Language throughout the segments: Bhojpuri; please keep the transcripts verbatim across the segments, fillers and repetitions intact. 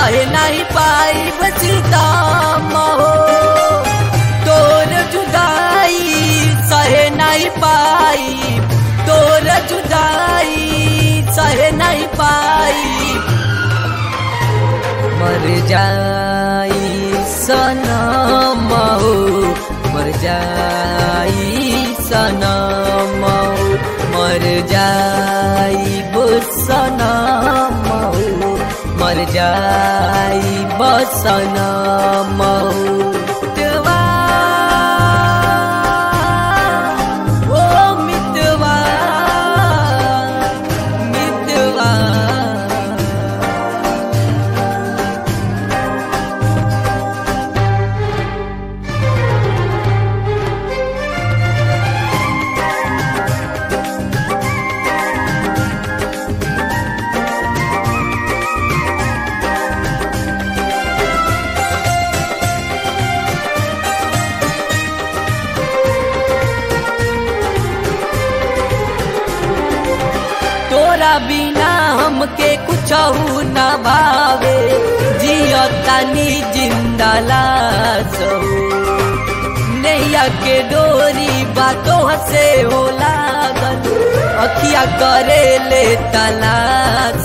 सहे नहीं पाई सीतम हो तोर जुदाई सहे नहीं पाई तोर जुदाई सहे नहीं पाई मर जाई सनम हो मर जाई सनम हो मर जाई सनम हो मर जाई सनम हो तोरा बिना हमके कुछ न भावे जियो तानी जिंदा लाश नैया के डोरी बातों से हो लागल अखिया करे ले तलाश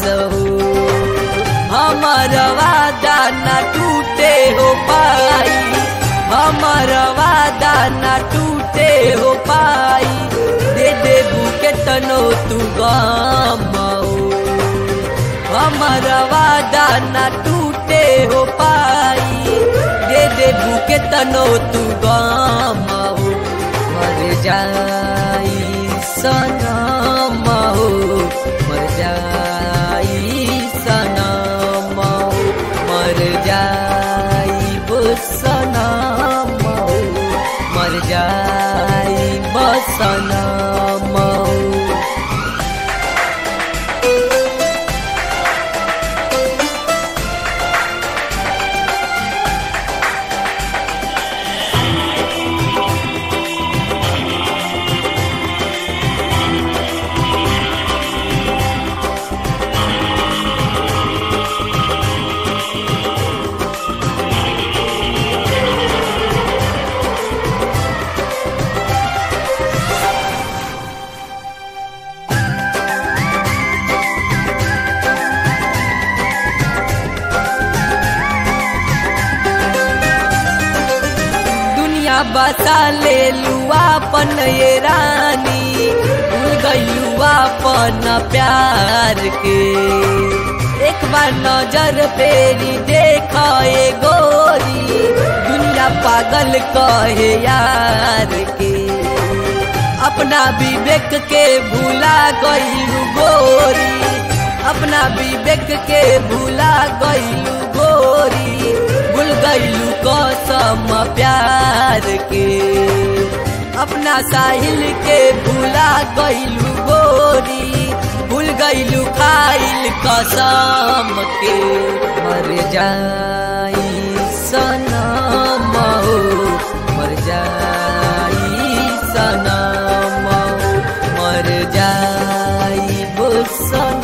हमर वादा न टूटे हो पाई हमर वादा न टूटे हो पाई दे देबू के तनो तू गम हमर वादा न टूटे हो पाई दे देबू के तनो तू गम मर जाई सनम हो मर जाई सनम मर जाई सनम मर जाई सनम बसा ले लुआ पन ये रानी भूल गईलुआ पन प्यार के एक बार नजर फेरी देखा ए गोरी दुनिया पागल कहे यार के अपना विवेक के भूला गईलू गोरी अपना विवेक के भूला गईलू गोरी भूल गईलू कसम प्यार के अपना साहिल के भूला गईलू गोरी भूल गईलू खाइल कसम के मर जाई सनम हो मर जाई सनम मर जाई सनम